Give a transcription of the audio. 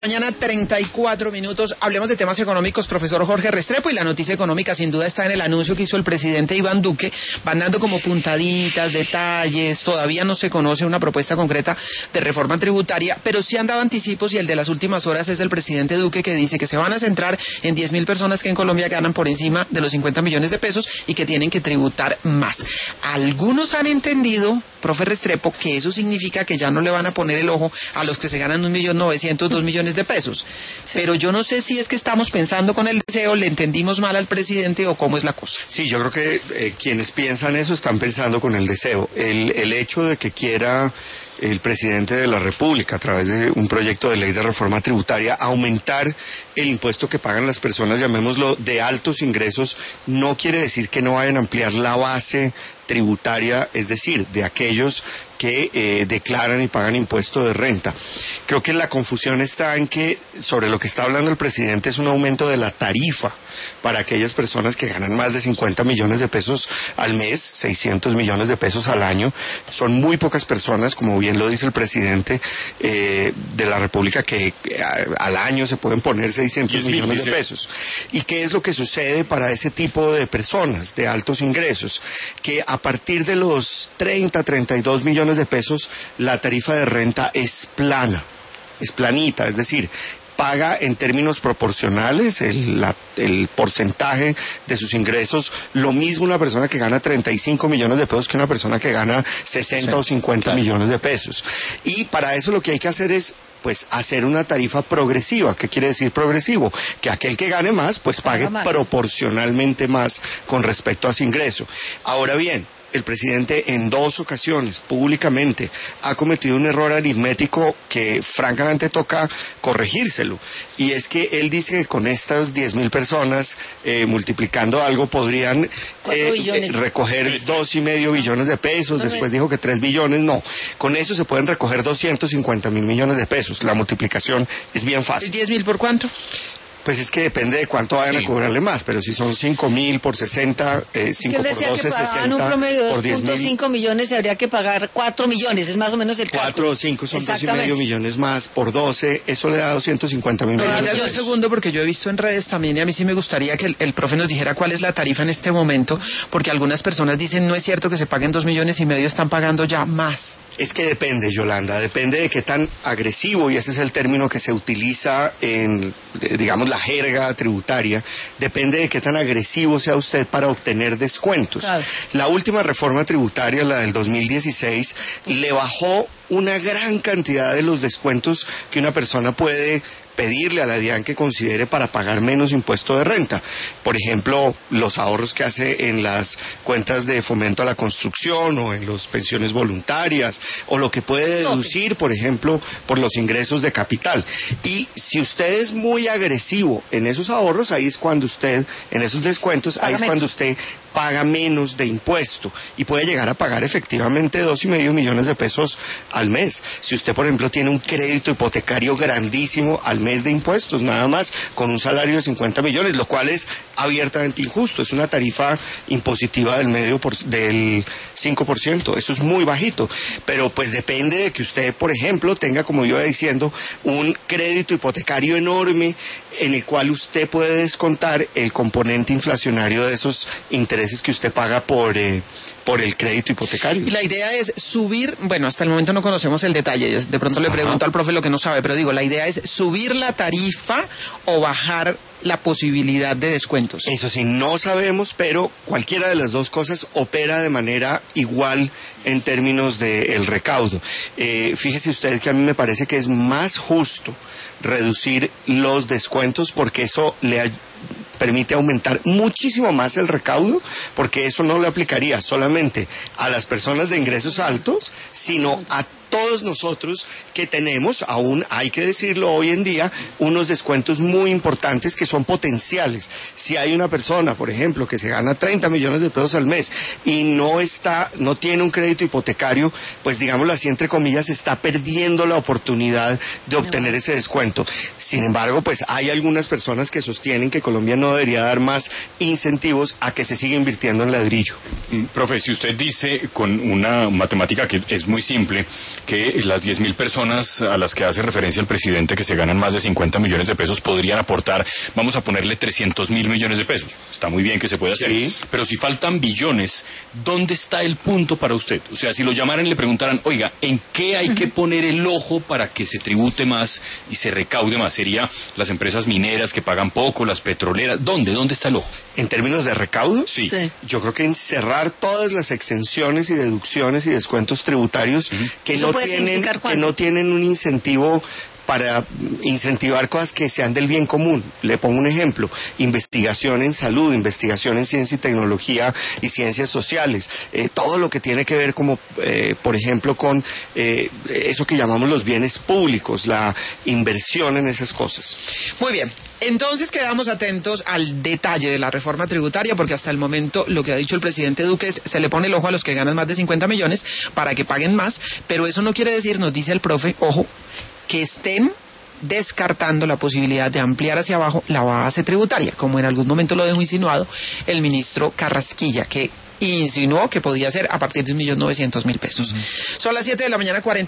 Mañana 34 minutos, hablemos de temas económicos, profesor Jorge Restrepo, y la noticia económica sin duda está en el anuncio que hizo el presidente Iván Duque. Van dando como puntaditas, detalles, todavía no se conoce una propuesta concreta de reforma tributaria, pero sí han dado anticipos, y el de las últimas horas es del presidente Duque, que dice que se van a centrar en 10.000 personas que en Colombia ganan por encima de los 50 millones de pesos y que tienen que tributar más. Algunos han entendido, profe Restrepo, que eso significa que ya no le van a poner el ojo a los que se ganan 1.900.000, 2 millones de pesos. Sí. Pero yo no sé si es que estamos pensando con el deseo, le entendimos mal al presidente o cómo es la cosa. Sí, yo creo que quienes piensan eso están pensando con el deseo. El hecho de que quiera el presidente de la República, a través de un proyecto de ley de reforma tributaria, aumentar el impuesto que pagan las personas, llamémoslo, de altos ingresos, no quiere decir que no vayan a ampliar la base tributaria, es decir, de aquellos que declaran y pagan impuesto de renta. Creo que la confusión está en que sobre lo que está hablando el presidente es un aumento de la tarifa para aquellas personas que ganan más de 50 millones de pesos al mes, 600 millones de pesos al año. Son muy pocas personas, como bien lo dice el presidente de la República, que al año se pueden poner 600 millones de pesos. ¿Y qué es lo que sucede para ese tipo de personas de altos ingresos? Que a partir de los 30, 32 millones de pesos, la tarifa de renta es plana, es planita, es decir, paga en términos proporcionales el porcentaje de sus ingresos, lo mismo una persona que gana 35 millones de pesos que una persona que gana 60 o 50 millones de pesos. Y para eso lo que hay que hacer es hacer una tarifa progresiva. ¿Qué quiere decir progresivo? Que aquel que gane más, pague proporcionalmente más con respecto a su ingreso. Ahora bien, el presidente en 2 ocasiones públicamente ha cometido un error aritmético que francamente toca corregírselo, y es que él dice que con estas 10.000 personas multiplicando algo podrían recoger 2,5 billones de pesos, después dijo que 3 billones, no, con eso se pueden recoger 250.000 millones de pesos, la multiplicación es bien fácil. ¿10.000 por cuánto? Pues es que depende de cuánto vayan a cobrarle más, pero si son 5.000 por 60, 5 por 12, 60, un promedio de por 2.5 millones se habría que pagar 4 millones, es más o menos el cálculo. 4 o 5 son 2,5 millones más, por 12, eso le da 250.000 millones de pesos. Un segundo, porque yo he visto en redes también, y a mí sí me gustaría que el profe nos dijera cuál es la tarifa en este momento, porque algunas personas dicen, no es cierto que se paguen 2,5 millones, están pagando ya más. Es que depende, Yolanda, depende de qué tan agresivo, y ese es el término que se utiliza en, digamos, la jerga tributaria, depende de qué tan agresivo sea usted para obtener descuentos. Claro. La última reforma tributaria, la del 2016, le bajó una gran cantidad de los descuentos que una persona puede pedirle a la DIAN que considere para pagar menos impuesto de renta. Por ejemplo, los ahorros que hace en las cuentas de fomento a la construcción o en las pensiones voluntarias, o lo que puede deducir, por ejemplo, por los ingresos de capital. Y si usted es muy agresivo en esos ahorros, ahí es cuando usted, en esos descuentos, ahí es cuando usted paga menos de impuesto y puede llegar a pagar efectivamente 2,5 millones de pesos al mes. Si usted, por ejemplo, tiene un crédito hipotecario grandísimo al mes de impuestos, nada más, con un salario de 50 millones, lo cual es abiertamente injusto. Es una tarifa impositiva del 5%. Eso es muy bajito. Pero depende de que usted, por ejemplo, tenga, como yo iba diciendo, un crédito hipotecario enorme en el cual usted puede descontar el componente inflacionario de esos intereses que usted paga por el crédito hipotecario. Y la idea es subir, hasta el momento no conocemos el detalle, de pronto le pregunto al profe lo que no sabe, pero digo, la idea es subir la tarifa o bajar la posibilidad de descuentos. Eso sí, no sabemos, pero cualquiera de las dos cosas opera de manera igual en términos del recaudo. Fíjese usted que a mí me parece que es más justo reducir los descuentos, porque eso le permite aumentar muchísimo más el recaudo, porque eso no le aplicaría solamente a las personas de ingresos altos, sino a todos nosotros que tenemos, aún hay que decirlo hoy en día, unos descuentos muy importantes que son potenciales. Si hay una persona, por ejemplo, que se gana 30 millones de pesos al mes y no tiene un crédito hipotecario, digámoslo así, entre comillas, está perdiendo la oportunidad de obtener ese descuento. Sin embargo, hay algunas personas que sostienen que Colombia no debería dar más incentivos a que se siga invirtiendo en ladrillo. Profe, si usted dice con una matemática que es muy simple, que las 10.000 personas a las que hace referencia el presidente que se ganan más de 50 millones de pesos podrían aportar, vamos a ponerle 300.000 millones de pesos. Está muy bien que se pueda hacer, pero si faltan billones, ¿dónde está el punto para usted? O sea, si lo llamaran y le preguntaran, oiga, ¿en qué hay que poner el ojo para que se tribute más y se recaude más? ¿Sería las empresas mineras que pagan poco, las petroleras? ¿Dónde está el ojo? En términos de recaudo, Sí. yo creo que en cerrar todas las exenciones y deducciones y descuentos tributarios que ¿Eso no puede tienen significar cuánto? que no tienen un incentivo para incentivar cosas que sean del bien común. Le pongo un ejemplo: investigación en salud, investigación en ciencia y tecnología y ciencias sociales, todo lo que tiene que ver como, por ejemplo, con eso que llamamos los bienes públicos, la inversión en esas cosas. Muy bien. Entonces quedamos atentos al detalle de la reforma tributaria, porque hasta el momento lo que ha dicho el presidente Duque es: se le pone el ojo a los que ganan más de 50 millones para que paguen más, pero eso no quiere decir, nos dice el profe, ojo, que estén descartando la posibilidad de ampliar hacia abajo la base tributaria, como en algún momento lo dejó insinuado el ministro Carrasquilla, que insinuó que podía ser a partir de 1.900.000 pesos. Son las 7 de la mañana, 40